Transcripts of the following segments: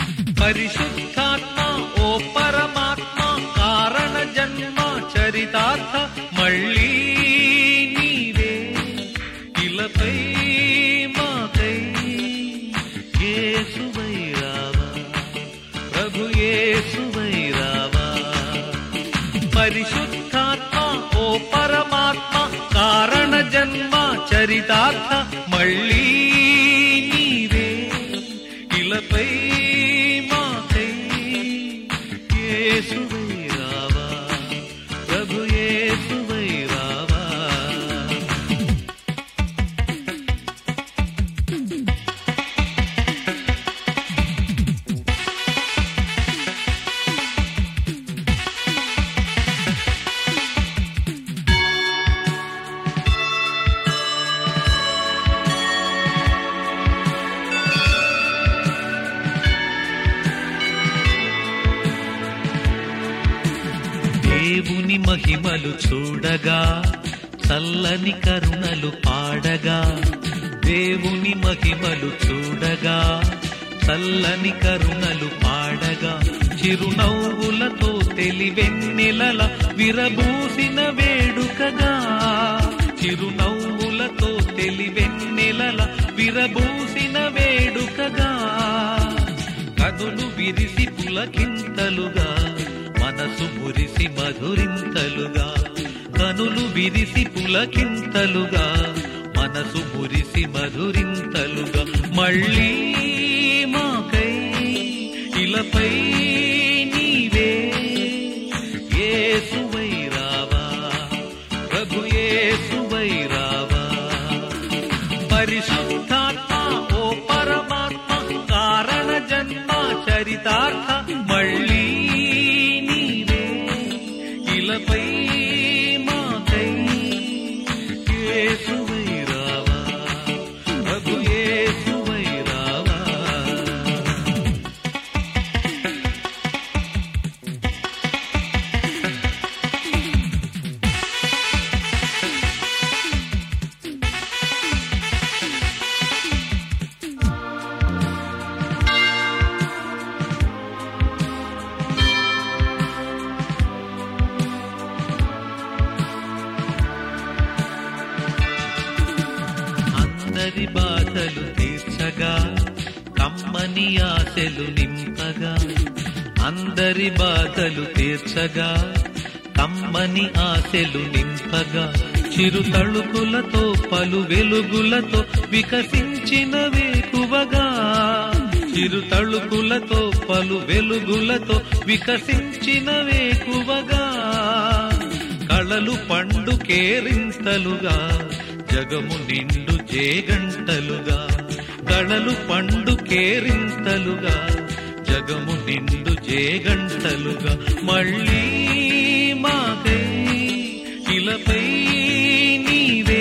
పరిశుద్ధాత్మ ఓ పరమాత్మ కారణ జన్మ చరితార్థ మళ్ళీ నీవే ఇలపై మాకై యేసువై రావా ప్రభు యేసువై రావా. పరిశుద్ధాత్మ ఓ పరమాత్మ కారణ జన్మ చరితార్థ మళ్ళీ నీవే ఇలపై మాకై యేసువై రావా ప్రభు యేసువై రావా. దేవుని మహిమలు చూడగా చల్లని కరుణలు పాడగా, దేవుని మహిమలు చూడగా చల్లని కరుణలు పాడగా, చిరునవ్వులతో తెలివెన్నెలల విరబూసిన వేడుకగా, చిరునవ్వులతో తెలివెన్నెలల విరబూసిన వేడుకగా, కదులు విరిసి పులకింతలుగా మనసు మురిసి మధురింతలుగా, కనులు విరిసి పులకింతలుగా మనసు మురిసి మధురింతలుగా, మళ్ళీ మాకై ఇలపై నీవే యేసువై రావా ప్రభు యేసువై రావా. పరిశుద్ధాత్మ ఓ పరమాత్మ కారణ జన్మ చరితార్థ మళ్ళీ ఇలపై మాకై యేసువై రావా ప్రభు యేసువై రావా. అందరి బాధలు తీర్చగా కమ్మని ఆశలు నింపగా, అందరి బాధలు తీర్చగా కమ్మని ఆశలు నింపగా, చిరు తళుకులతో పలు వెలుగులతో వికసించిన వేకువగా, చిరు తళుకులతో పలు వెలుగులతో వికసించిన వేకువగా, కళలు పండు కేరింతలుగా జగము నిండు జేగంటలుగా, కళలు పండు కేరింతలుగా జగము నిండు జేగంటలుగా, మళ్ళీ మాకై ఇలపై నీవే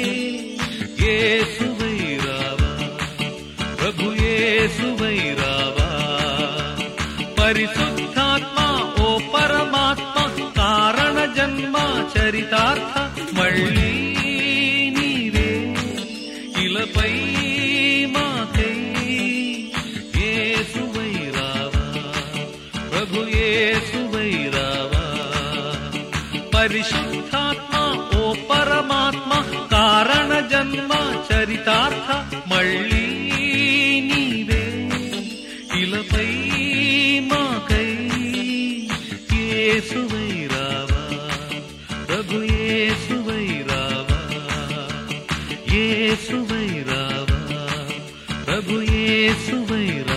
యేసువై రావా ప్రభు యేసువై రావా. పరిశుద్ధాత్మ ఓ పరమాత్మ కారణ జన్మ చరితార్థ మళ్ళీ ఇలపై మాకై యేసువై రావా ప్రభు యేసువై రావా. పరిశుద్ధాత్మ ఓ పరమాత్మ కారణ జన్మ చరితార్థ మళ్ళీ నీవే ఇలపై మాకై యేసువై రావా ప్రభు యేసువై రావా యేసువై రావా ప్రభు యేసువై రావా.